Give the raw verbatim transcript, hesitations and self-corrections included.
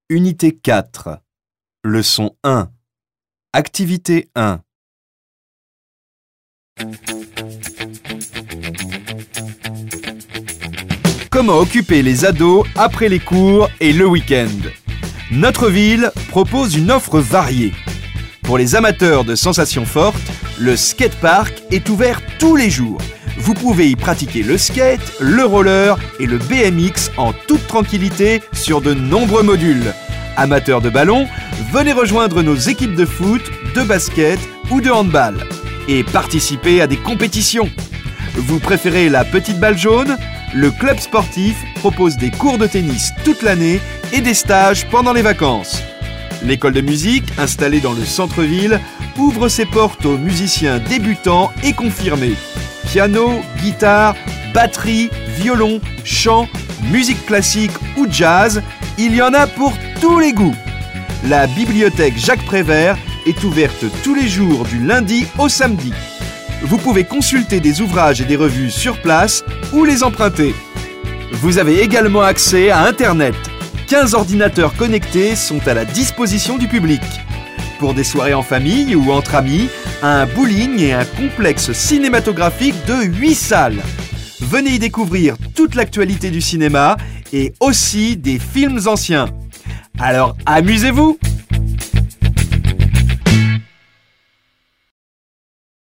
Unité quatre. Leçon un. Activité un. Comment occuper les ados après les cours et le week-end? Notre ville propose une offre variée. Pour les amateurs de sensations fortes, le skatepark est ouvert tous les jours. Vous pouvez y pratiquer le skate, le roller et le B M X en toute tranquillité sur de nombreux modules. Amateurs de ballon, venez rejoindre nos équipes de foot, de basket ou de handball et participer à des compétitions. Vous préférez la petite balle jaune? Le club sportif propose des cours de tennis toute l'année et des stages pendant les vacances. L'école de musique, installée dans le centre-ville, ouvre ses portes aux musiciens débutants et confirmés. Piano, guitare, batterie, violon, chant, musique classique ou jazz, il y en a pour tous les goûts. La bibliothèque Jacques Prévert est ouverte tous les jours du lundi au samedi. Vous pouvez consulter des ouvrages et des revues sur place ou les emprunter. Vous avez également accès à Internet. quinze ordinateurs connectés sont à la disposition du public. Pour des soirées en famille ou entre amis, un bowling et un complexe cinématographique de huit salles. Venez y découvrir toute l'actualité du cinéma et aussi des films anciens. Alors amusez-vous!